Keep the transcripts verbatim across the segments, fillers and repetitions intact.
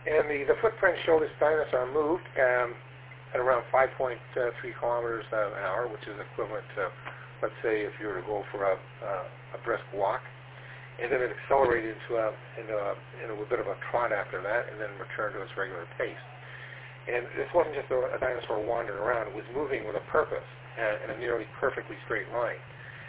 And the, the footprints show this dinosaur moved um, at around five point three kilometers an hour, which is equivalent to, let's say, if you were to go for a, uh, a brisk walk. And then it accelerated into a, into, a, into a bit of a trot after that, and then returned to its regular pace. And this wasn't just a, a dinosaur wandering around. It was moving with a purpose uh, in a nearly perfectly straight line.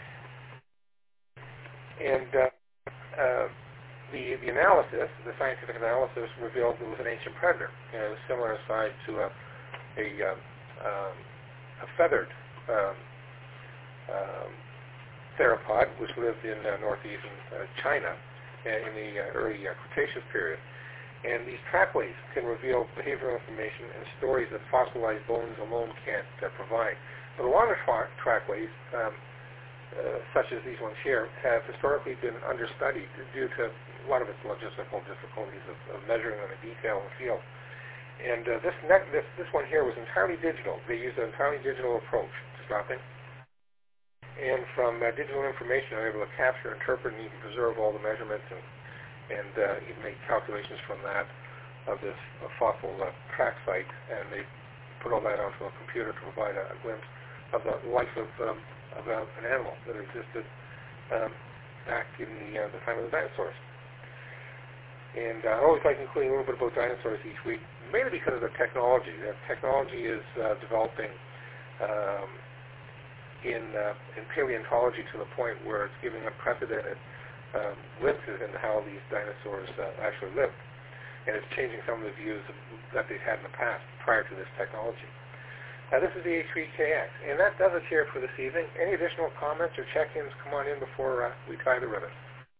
And uh, uh, the, the analysis, the scientific analysis, revealed it was an ancient predator. You know, it was similar in size to a, a, um, um, a feathered um, um, theropod, which lived in uh, northeastern uh, China in the uh, early uh, Cretaceous period. And these trackways can reveal behavioral information and stories that fossilized bones alone can't uh, provide. But the longer tra- trackways, um, uh, such as these ones here, have historically been understudied due to a lot of its logistical difficulties of, of measuring them in detail in the field. And uh, this, ne- this this one here was entirely digital. They used an entirely digital approach to stopping. And from uh, digital information, I'm able to capture, interpret, and even preserve all the measurements and, and uh, even make calculations from that of this uh, fossil uh, track site. And they put all that onto a computer to provide a, a glimpse of the life of, um, of uh, an animal that existed um, back in the, uh, the time of the dinosaurs. And uh, I always like including a little bit about dinosaurs each week, mainly because of the technology. The technology is uh, developing um, in uh, in paleontology to the point where it's giving unprecedented um, glimpses into how these dinosaurs uh, actually lived. And it's changing some of the views of, that they've had in the past prior to this technology. Now this is the H three K X, and that does it here for this evening. Any additional comments or check-ins, come on in before uh, we tie the ribbon.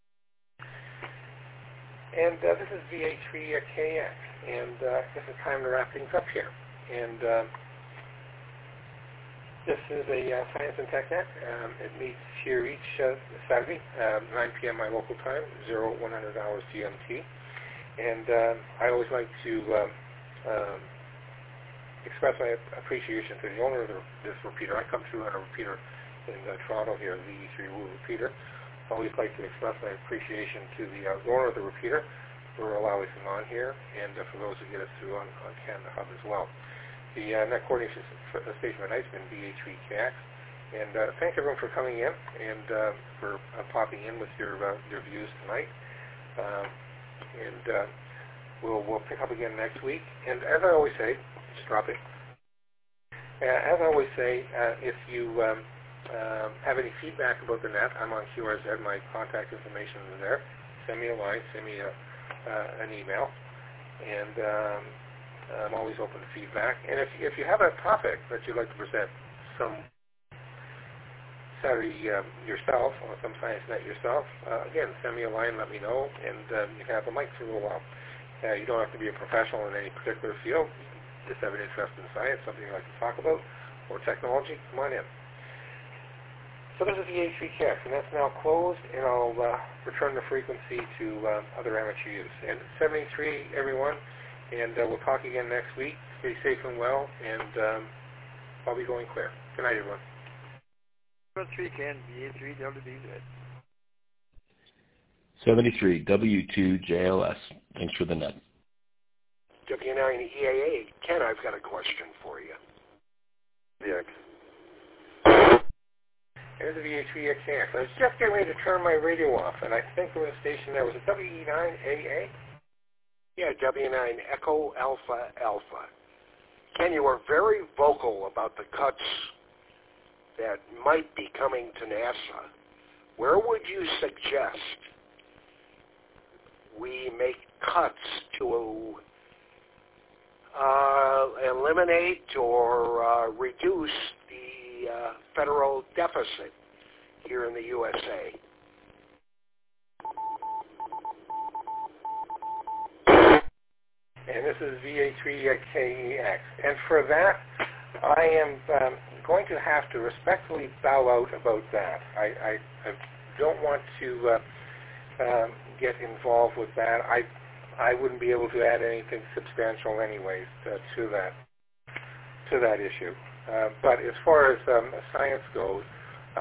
And uh, this is the H three K X, and uh, this is time to wrap things up here. And uh, This is a uh, Science and Tech Net. Um, it meets here each uh, Saturday, um, nine p m my local time, zero one hundred hours G M T. And uh, I always like to um, um, express my appreciation to the owner of the, this repeater. I come through on a repeater in uh, Toronto here, the E three Woo repeater. I always like to express my appreciation to the uh, owner of the repeater for allowing us on here, and uh, for those who get us through on, on Canada Hub as well. The uh, net coordination station for tonight's been B H three K X, and uh, thanks everyone for coming in and uh, for uh, popping in with your uh, your views tonight. Um, and uh, we'll we'll pick up again next week. And as I always say, just drop it. Uh, as I always say, uh, if you um, um, have any feedback about the net, I'm on Q R Z. My contact information is there. Send me a line. Send me a, uh, an email, and um, I'm always open to feedback. And if, if you have a topic that you'd like to present some Saturday um, yourself, or some Science Net yourself, uh, again, send me a line, let me know, and um, you can have the mic for a little while. Uh, you don't have to be a professional in any particular field. Just have an interest in science, something you like to talk about, or technology, come on in. So this is the H three K X, and that's now closed, and I'll uh, return the frequency to uh, other amateur use. And seventy-three, everyone. And uh, we'll talk again next week. Stay safe and well, and um, I'll be going clear. Good night, everyone. seventy-three Ken, B A three W D Z. seventy-three W two J L S. Thanks for the net. W nine E A A. Ken, I've got a question for you. Yes. There's the V H three X X. I was just getting ready to turn my radio off, and I think there was a station there. Was it W E nine A A? Yeah, W nine Echo Alpha Alpha. Ken, you were very vocal about the cuts that might be coming to NASA. Where would you suggest we make cuts to uh, eliminate or uh, reduce the uh, federal deficit here in the U S A? And this is V H three K E X. And for that, I am um, going to have to respectfully bow out about that. I, I, I don't want to uh, um, get involved with that. I, I wouldn't be able to add anything substantial anyways uh, to that to that issue. Uh, but as far as um, science goes,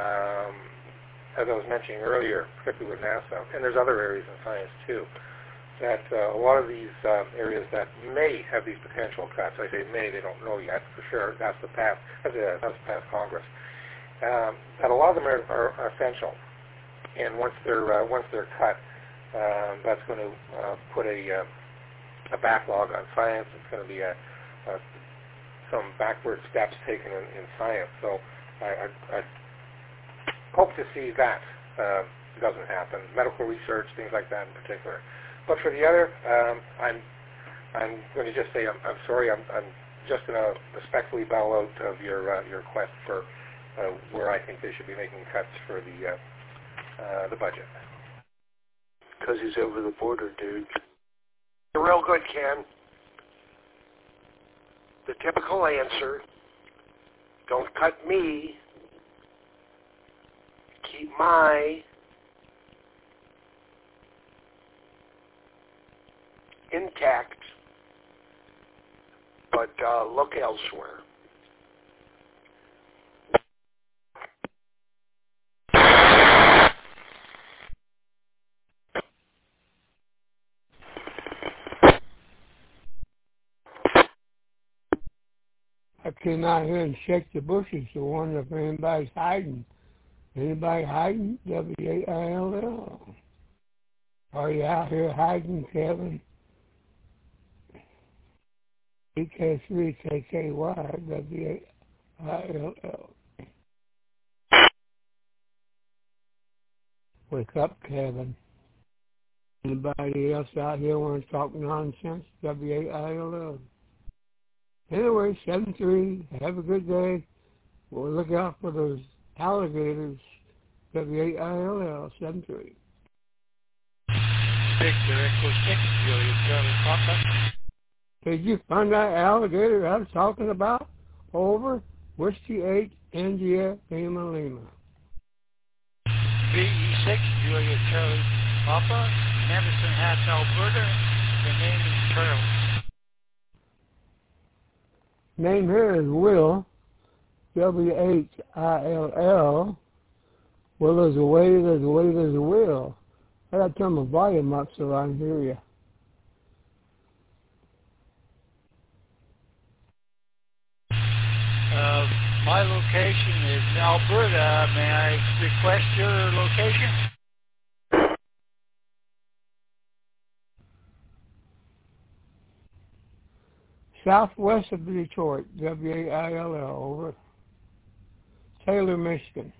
um, as I was mentioning earlier, particularly with NASA, and there's other areas in science too, that uh, a lot of these um, areas that may have these potential cuts, I say may, they don't know yet for sure, that's the past, that's the, that's the past Congress, um, that a lot of them are, are, are essential. And once they're, uh, once they're cut, um, that's going to uh, put a, uh, a backlog on science. It's going to be a, a, some backward steps taken in, in science. So I, I, I hope to see that uh, doesn't happen. Medical research, things like that in particular. But for the other, um, I'm I'm going to just say I'm, I'm sorry. I'm, I'm just going to respectfully bow out of your uh, your request for uh, where I think they should be making cuts for the uh, uh, the budget. Because he's over the border, dude. You're real good, Ken. The typical answer: don't cut me. Keep my intact, but uh, look elsewhere. I came out here and checked the bushes to wonder if anybody's hiding. Anybody hiding? W A I L L. Are you out here hiding, Kevin? E K three K K Y W A I L L. Wake up, Kevin. Anybody else out here want to talk nonsense? W A I L L. Anyway, seven three. Have a good day. We'll look out for those alligators. W A I L L seven three. Victor Echo six, Julia Charlie Papa. Did you find that alligator I was talking about? Over. Whiskey eight, India, Lima, Lima. V E six, Julia Charlie Papa. Medicine Hat, Alberta. The name is Charles. Name here is Will. W H I L L. Well, there's a way, there's a way, there's a will. I gotta turn my volume up so I can hear you. Uh, my location is Alberta. May I request your location? Southwest of Detroit, W A I L L, over. Taylor, Michigan.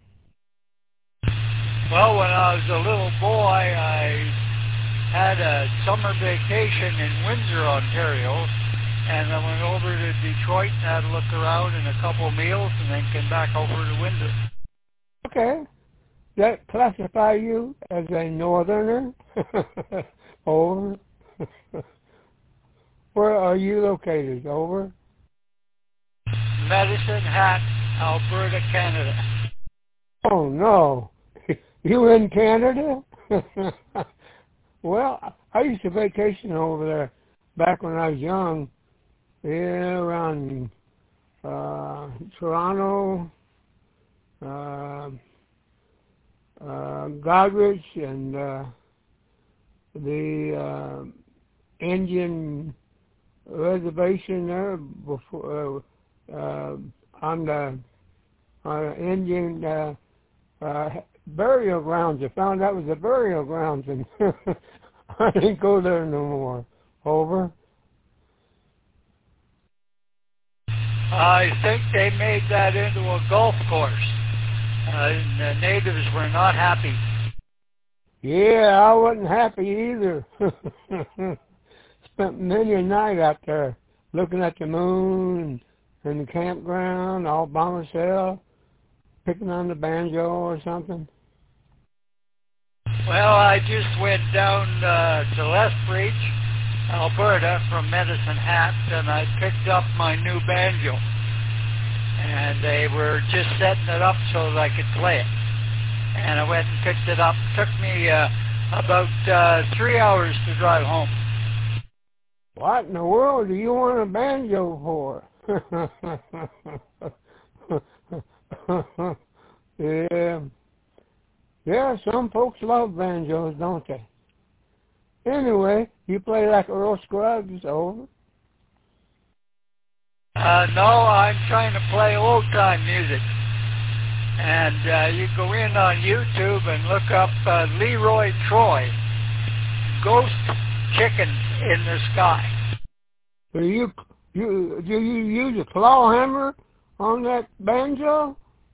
Well, when I was a little boy, I had a summer vacation in Windsor, Ontario, and I went over to Detroit and had a look around and a couple of meals and then came back over to Windsor. Okay. Does that classify you as a northerner? Over. Where are you located? Over. Medicine Hat, Alberta, Canada. Oh, no. You in Canada? Well, I used to vacation over there back when I was young. Yeah, around uh, Toronto, uh, uh, Goderich, and uh, the uh, Indian reservation there before uh, uh, on the on the Indian uh, uh, burial grounds. I found that was the burial grounds, and I didn't go there no more. Over. I think they made that into a golf course. Uh, the natives were not happy. Yeah, I wasn't happy either. Spent many a night out there looking at the moon and the campground all by myself, picking on the banjo or something. Well, I just went down uh, to Lethbridge, Alberta from Medicine Hat, and I picked up my new banjo. And they were just setting it up so that I could play it. And I went and picked it up. It took me uh, about uh, three hours to drive home. What in the world do you want a banjo for? Yeah. Yeah, some folks love banjos, don't they? Anyway, you play like Earl Scruggs, over. Uh, no, I'm trying to play old-time music. And uh, you go in on YouTube and look up uh, Leroy Troy, Ghost Chickens in the Sky. Do you, you, do you use a claw hammer on that banjo?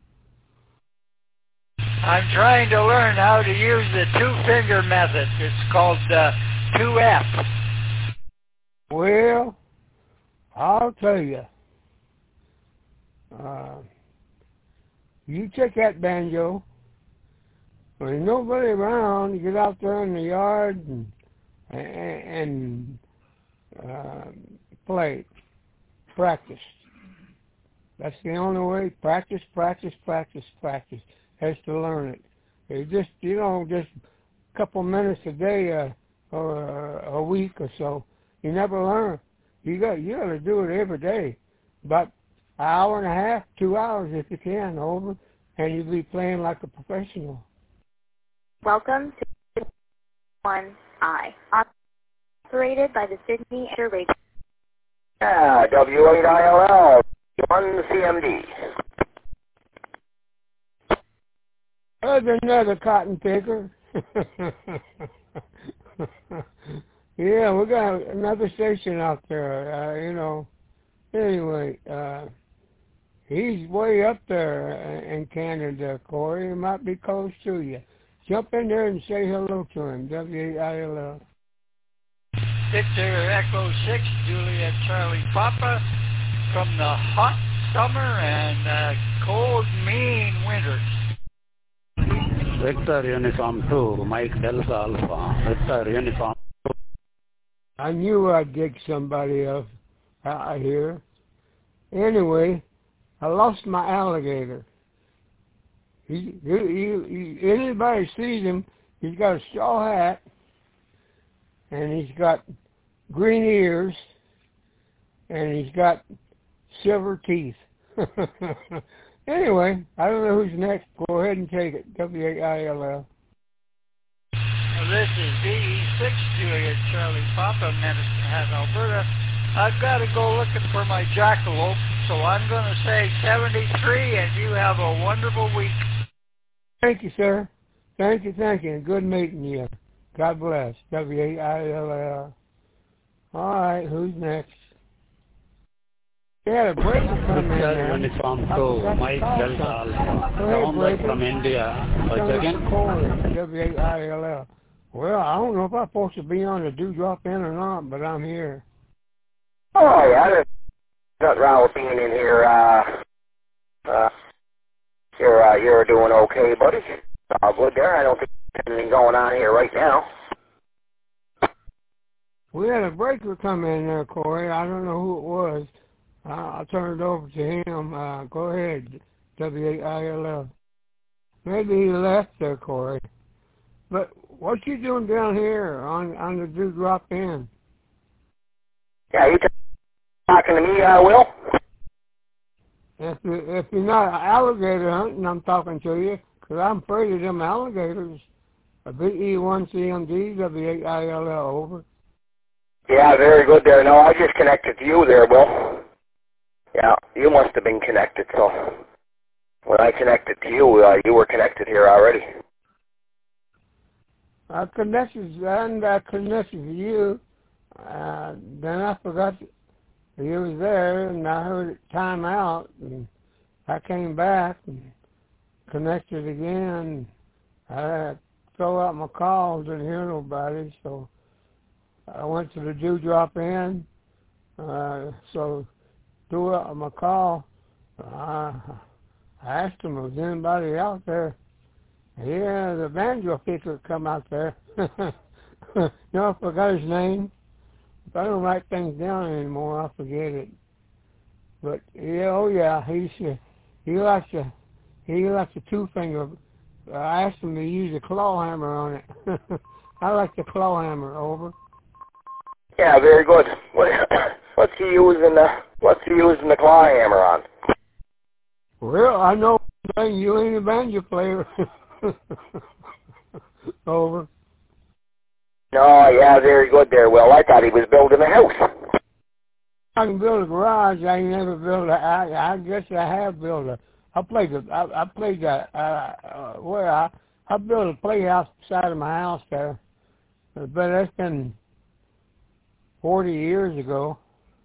I'm trying to learn how to use the two-finger method. It's called uh, two F. Well, I'll tell you. Uh, you take that banjo, when there's nobody around, you get out there in the yard and, and uh, play, practice. That's the only way. Practice, practice, practice, practice. Has to learn it. It just, you know, just a couple minutes a day uh, or a week or so. You never learn. You got, you got to do it every day. About an hour and a half, two hours if you can, over, and you'll be playing like a professional. Welcome to one I, operated by the Sydney Air Radio. Yeah, W eight I L L, one C M D. There's another cotton picker. Yeah, we got another station out there, uh, you know. Anyway, uh, he's way up there in Canada, Corey. He might be close to you. Jump in there and say hello to him, W I L L. Victor Echo six, Juliet Charlie Papa, from the hot summer and uh, cold, mean winters. Victor Uniform two, Mike Delta Alpha. Victor Uniform two. I knew I'd dig somebody else out here. Anyway, I lost my alligator. He, he, he, he, anybody sees him, he's got a straw hat, and he's got green ears, and he's got silver teeth. Anyway, I don't know who's next. Go ahead and take it. W A I L L. This is V E six, Juliet Charlie Papa, Medicine Hat, Alberta. I've got to go looking for my jackalope, so I'm going to say seventy-three, and you have a wonderful week. Thank you, sir. Thank you, thank you. Good meeting you. God bless. W A I L L. All right, who's next? Yeah, a breaker come in there. Uniform two, Mike Delta Alpha. Sound from India. Once again? W A I L L. Well, I don't know if I'm supposed to be on the Dewdrop In or not, but I'm here. Oh, yeah, there's nothing wrong with being in here. Uh, uh, you're, uh, you're doing okay, buddy. All good there. I don't think there's anything going on here right now. We had a breaker come in there, Corey. I don't know who it was. Uh, I'll turn it over to him. Uh, go ahead, W A I L L. Maybe he left there, Corey. But what you doing down here on, on the Dewdrop In? Yeah, you talking to me, uh, Will? If, you, if you're not alligator hunting, I'm talking to you, because I'm afraid of them alligators. B E one C M D, W A I L L, over. Yeah, very good there. No, I just connected to you there, Will. Yeah, you must have been connected, so when I connected to you, uh, you were connected here already. I connected, and I connected to you. Uh, then I forgot that you was there, and I heard it time out, and I came back and connected again. I throw out my calls, didn't hear nobody, so I went to the Dewdrop In. Uh, so threw out my call. Uh, I asked him, was anybody out there? Yeah, the banjo picker come out there. You know, I forgot his name. If I don't write things down anymore, I forget it. But yeah, oh yeah, he he likes a he likes a two finger. I asked him to use a claw hammer on it. I like the claw hammer, over. Yeah, very good. What, what's he using the What's he using the claw hammer on? Well, I know you ain't a banjo player. Over. No, yeah, very good there, Will. I thought he was building a house. I can build a garage. I ain't never built a. I, I guess I have built a. I played a. I, I played a. Uh, uh, where I I built a playhouse beside of my house there, but that's been forty years ago.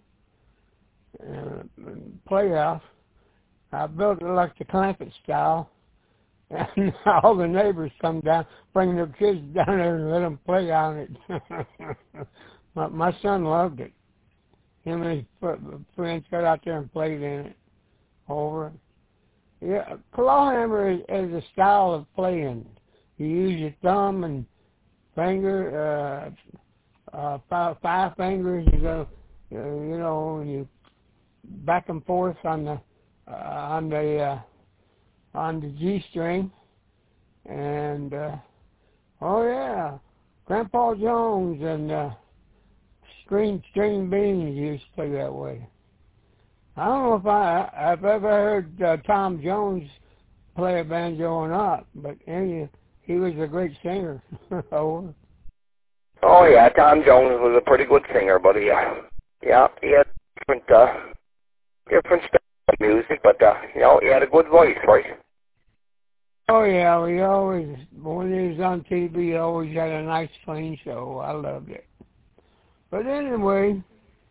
Uh, playhouse. I built it like the Clampett style, and all the neighbors come down, bring their kids down there and let them play on it. my, my son loved it. Him and his friends got out there and played in it. Over. Yeah, clawhammer is, is a style of playing. You use your thumb and finger, uh, uh, five, five fingers. You go, uh, you know, you back and forth on the uh, on the uh, on the G string, and uh, oh yeah, Grandpa Jones and uh, String String Beans used to play that way. I don't know if I I've ever heard uh, Tom Jones play a banjo or not, but any he was a great singer. Over. Oh yeah, Tom Jones was a pretty good singer, but he, uh, yeah, he had different uh, different style of music, but uh, you know, he had a good voice, right? Oh yeah, we always when he was on T V, he always had a nice clean show. I loved it. But anyway,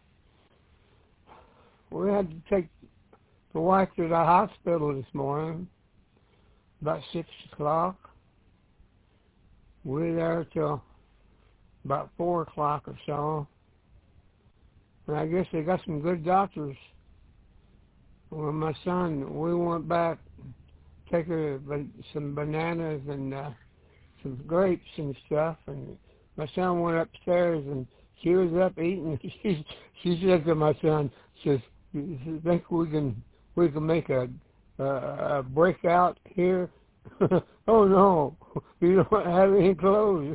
we had to take the wife to the hospital this morning, about six o'clock. We were there till about four o'clock or so. And I guess they got some good doctors. When my son, we went back, take her some bananas and uh, some grapes and stuff, and my son went upstairs and she was up eating. She she said to my son, she says, "You think we can we can make a a, a breakout here?" Oh no, you don't have any clothes.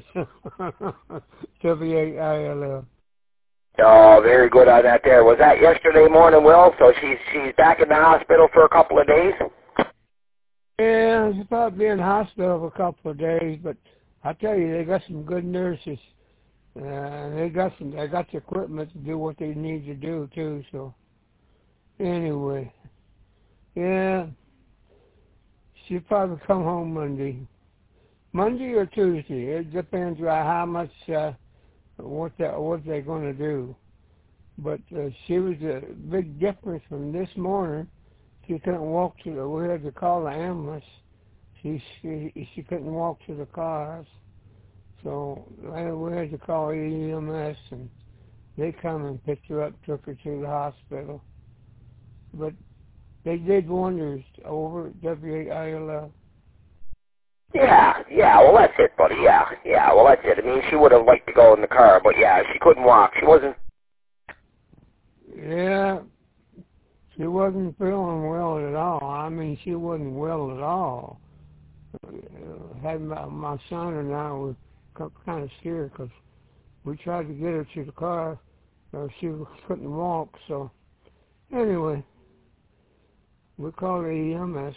W A I L L. Oh, very good on that there. Was that yesterday morning, Will? So she's she's back in the hospital for a couple of days? Yeah, she's probably in the hospital for a couple of days, but I tell you, they got some good nurses. Uh, they got some. They got the equipment to do what they need to do too. So anyway, yeah, she'll probably come home Monday, Monday or Tuesday. It depends on how much uh, what they what they're going to do. But uh, she was a big difference from this morning. She couldn't walk to the. We had to call the ambulance. She she she couldn't walk to the cars. So we had to call E M S, and they come and picked her up, took her to the hospital. But they did wonders over at W A I L L. Yeah, yeah, well that's it, buddy, yeah, yeah, well that's it. I mean, she would have liked to go in the car, but yeah, she couldn't walk. She wasn't... Yeah, she wasn't feeling well at all. I mean, she wasn't well at all. Had my, my son and I were kind of scared because we tried to get her to the car. Uh, she couldn't walk, so anyway, we called E M S.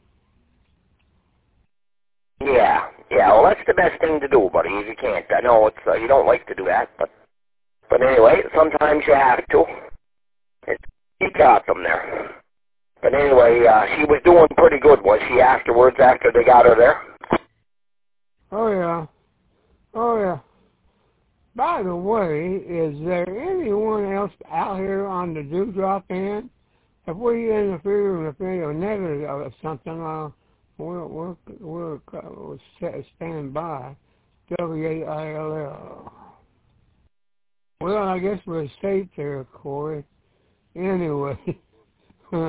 Yeah, yeah, well that's the best thing to do, buddy, if you can't. I know it's uh, you don't like to do that, but but anyway, sometimes you have to. It, you got them there. But anyway, uh, she was doing pretty good, was she, afterwards, after they got her there? Oh, yeah. Oh, yeah. By the way, is there anyone else out here on the Dewdrop end? If we interfere with a negative or something, uh, we'll, we'll, we'll, we'll stand by. W A I L L. Well, I guess we're safe there, Corey. Anyway. uh,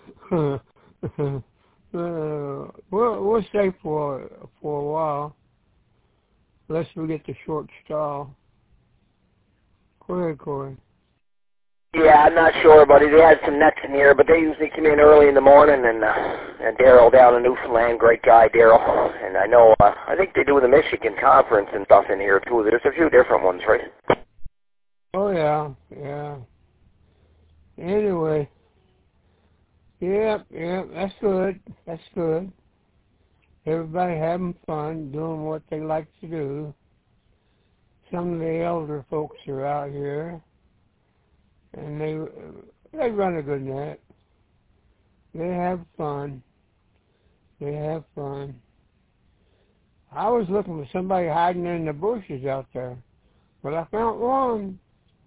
we'll, we'll stay for, for a while. Unless we get the short straw. Go ahead, Corey. Yeah, I'm not sure, buddy. They had some nets in here, but they usually come in early in the morning, and uh, and Daryl down in Newfoundland, great guy, Daryl. And I know, uh, I think they do the Michigan Conference and stuff in here, too. There's a few different ones, right? Oh, yeah, yeah. Anyway. Yep, yep, that's good. That's good. Everybody having fun, doing what they like to do. some of the elder folks are out here, and they they run a good net. They have fun. They have fun. I was looking for somebody hiding in the bushes out there, but I found one.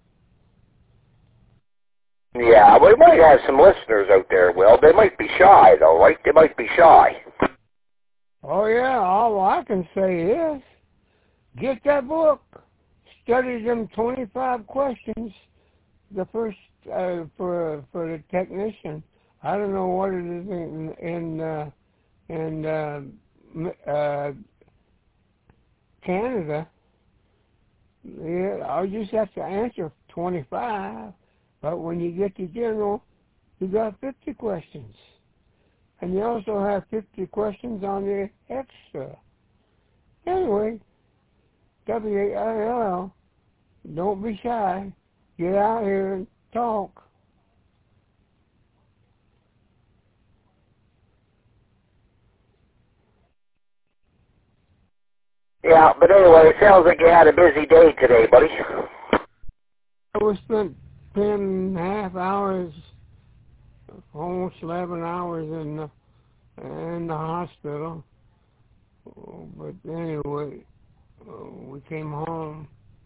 Yeah, we might have some listeners out there, Will. They might be shy, though, right? They might be shy. Oh, yeah. All I can say is, get that book. Study them twenty-five questions. The first uh, for for the technician. I don't know what it is in in, uh, in uh, uh, Canada. Yeah, I'll just have to answer twenty-five. But when you get to general, you got fifty questions. And you also have fifty questions on the extra. Anyway, W A I L L, don't be shy. Get out here and talk. Yeah, but anyway, it sounds like you had a busy day today, buddy. I was spent ten and a half hours, almost eleven hours in the, in the hospital. But anyway, we came home.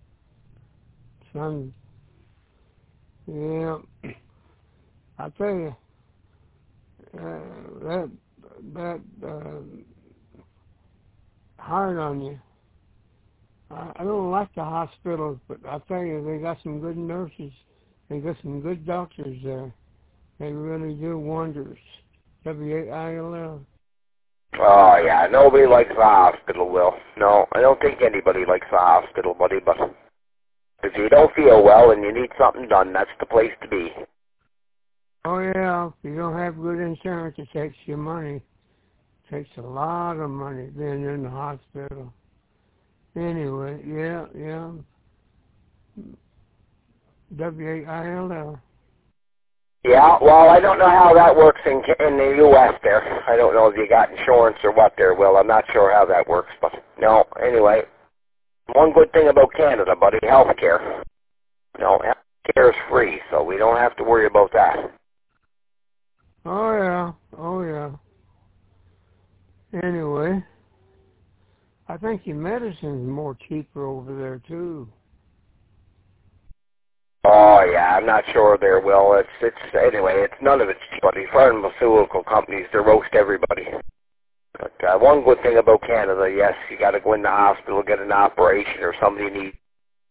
Son, yeah, I tell you, uh, that that uh, hard on you. I, I don't like the hospitals, but I tell you, they got some good nurses. They got some good doctors there. They really do wonders. W A I L L. Oh, yeah, nobody likes the hospital, Will. No, I don't think anybody likes the hospital, buddy, but if you don't feel well and you need something done, that's the place to be. Oh, yeah, if you don't have good insurance, it takes your money. It takes a lot of money being in the hospital. Anyway, yeah, yeah. W A I L L. Yeah, well, I don't know how that works in in the U S there. I don't know if you got insurance or what there, Will. I'm not sure how that works, but no, anyway. One good thing about Canada, buddy, health care. No, health care is free, so we don't have to worry about that. Oh, yeah, oh, yeah. Anyway, I think your medicine's more cheaper over there, too. Oh, yeah, I'm not sure there, Will. It's, it's, anyway, it's none of it's cheap, buddy. Pharmaceutical companies, they roast everybody. But uh, one good thing about Canada, yes, you got to go in the hospital, get an operation, or somebody needs